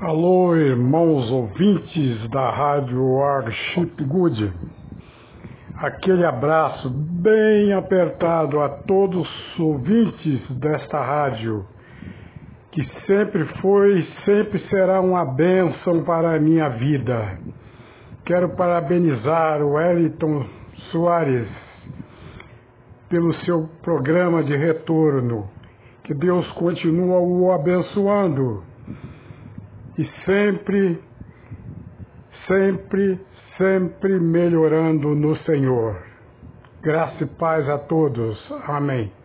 Alô, irmãos ouvintes da Rádio Worship Good. Aquele abraço bem apertado a todos os ouvintes desta rádio, que sempre foi e sempre será uma bênção para a minha vida. Quero parabenizar o Wellington Soares pelo seu programa de retorno. Que Deus continue o abençoando. E sempre melhorando no Senhor. Graça e paz a todos. Amém.